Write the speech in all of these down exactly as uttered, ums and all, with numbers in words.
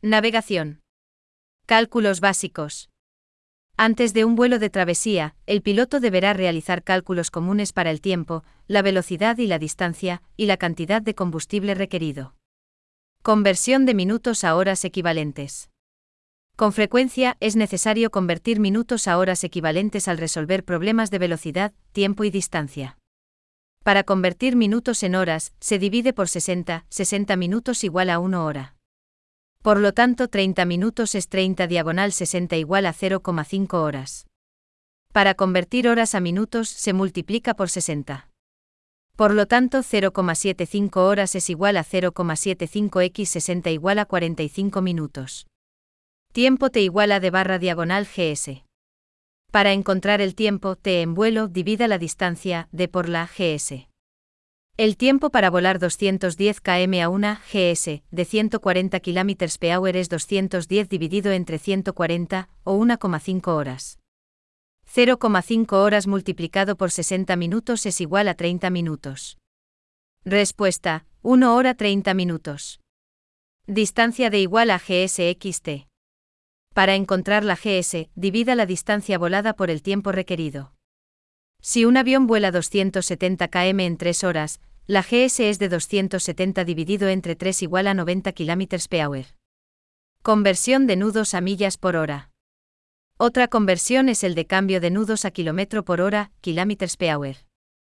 Navegación. Cálculos básicos. Antes de un vuelo de travesía, el piloto deberá realizar cálculos comunes para el tiempo, la velocidad y la distancia, y la cantidad de combustible requerido. Conversión de minutos a horas equivalentes. Con frecuencia es necesario convertir minutos a horas equivalentes al resolver problemas de velocidad, tiempo y distancia. Para convertir minutos en horas, se divide por sesenta, sesenta minutos igual a una hora. Por lo tanto, treinta minutos es treinta diagonal sesenta igual a cero coma cinco horas. Para convertir horas a minutos, se multiplica por sesenta. Por lo tanto, cero coma setenta y cinco horas es igual a cero coma setenta y cinco por sesenta igual a cuarenta y cinco minutos. Tiempo T igual a D barra diagonal Gs. Para encontrar el tiempo T en vuelo, divida la distancia D por la Gs. El tiempo para volar doscientos diez kilómetros a una Gs de ciento cuarenta kilómetros por hora es doscientos diez dividido entre ciento cuarenta, o una coma cinco horas. cero coma cinco horas multiplicado por sesenta minutos es igual a treinta minutos. Respuesta: una hora treinta minutos. Distancia de igual a Gsxt. Para encontrar la Gs, divida la distancia volada por el tiempo requerido. Si un avión vuela doscientos setenta kilómetros en tres horas, la Gs es de doscientos setenta dividido entre tres igual a noventa kilómetros por hora. Conversión de nudos a millas por hora. Otra conversión es el de cambio de nudos a kilómetro por hora, kilómetros por hora.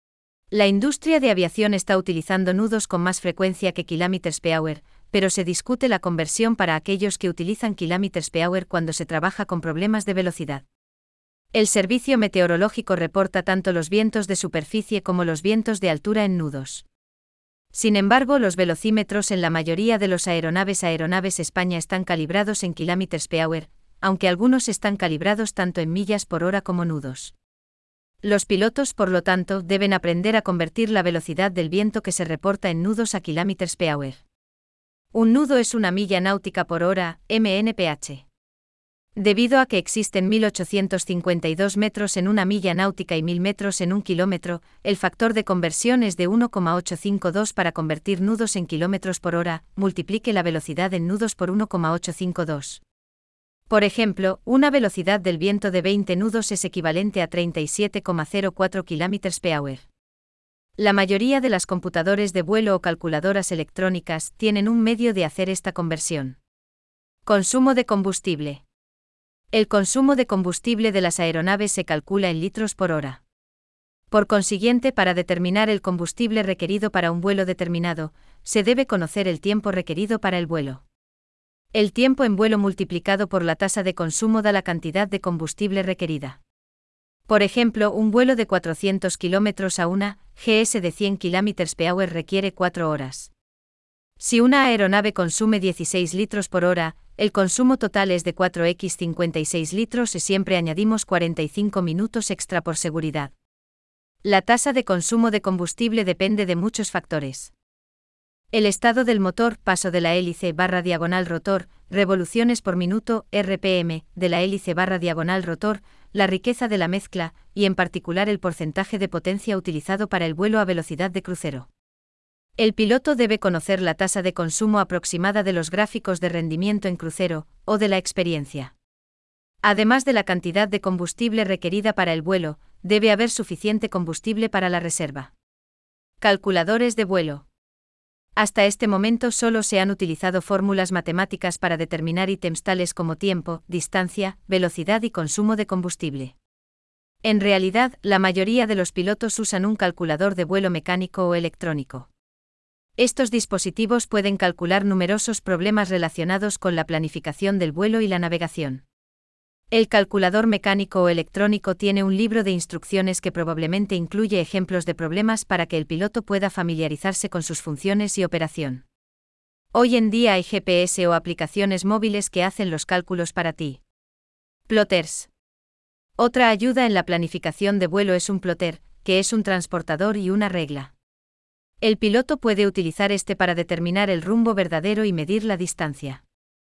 La industria de aviación está utilizando nudos con más frecuencia que kilómetros por hora, pero se discute la conversión para aquellos que utilizan kilómetros por hora cuando se trabaja con problemas de velocidad. El servicio meteorológico reporta tanto los vientos de superficie como los vientos de altura en nudos. Sin embargo, los velocímetros en la mayoría de los aeronaves Aeronaves España están calibrados en kilómetros por hora, aunque algunos están calibrados tanto en millas por hora como nudos. Los pilotos, por lo tanto, deben aprender a convertir la velocidad del viento que se reporta en nudos a kilómetros por hora. Un nudo es una milla náutica por hora, mph. Debido a que existen mil ochocientos cincuenta y dos metros en una milla náutica y mil metros en un kilómetro, el factor de conversión es de uno coma ochocientos cincuenta y dos para convertir nudos en kilómetros por hora, multiplique la velocidad en nudos por uno coma ochocientos cincuenta y dos. Por ejemplo, una velocidad del viento de veinte nudos es equivalente a treinta y siete coma cero cuatro kilómetros por hora. La mayoría de las computadores de vuelo o calculadoras electrónicas tienen un medio de hacer esta conversión. Consumo de combustible. El consumo de combustible de las aeronaves se calcula en litros por hora. Por consiguiente, para determinar el combustible requerido para un vuelo determinado, se debe conocer el tiempo requerido para el vuelo. El tiempo en vuelo multiplicado por la tasa de consumo da la cantidad de combustible requerida. Por ejemplo, un vuelo de cuatrocientos kilómetros a una Gs de cien kilómetros por hora requiere cuatro horas. Si una aeronave consume dieciséis litros por hora, el consumo total es de cuatro por cincuenta y seis litros y siempre añadimos cuarenta y cinco minutos extra por seguridad. La tasa de consumo de combustible depende de muchos factores. El estado del motor, paso de la hélice barra diagonal rotor, revoluciones por minuto, R P M, de la hélice barra diagonal rotor, la riqueza de la mezcla, y en particular el porcentaje de potencia utilizado para el vuelo a velocidad de crucero. El piloto debe conocer la tasa de consumo aproximada de los gráficos de rendimiento en crucero, o de la experiencia. Además de la cantidad de combustible requerida para el vuelo, debe haber suficiente combustible para la reserva. Calculadores de vuelo. Hasta este momento solo se han utilizado fórmulas matemáticas para determinar ítems tales como tiempo, distancia, velocidad y consumo de combustible. En realidad, la mayoría de los pilotos usan un calculador de vuelo mecánico o electrónico. Estos dispositivos pueden calcular numerosos problemas relacionados con la planificación del vuelo y la navegación. El calculador mecánico o electrónico tiene un libro de instrucciones que probablemente incluye ejemplos de problemas para que el piloto pueda familiarizarse con sus funciones y operación. Hoy en día hay G P S o aplicaciones móviles que hacen los cálculos para ti. Plotters. Otra ayuda en la planificación de vuelo es un plotter, que es un transportador y una regla. El piloto puede utilizar este para determinar el rumbo verdadero y medir la distancia.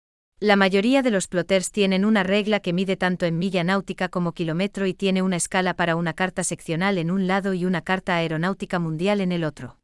La mayoría de los plotters tienen una regla que mide tanto en milla náutica como kilómetro y tiene una escala para una carta seccional en un lado y una carta aeronáutica mundial en el otro.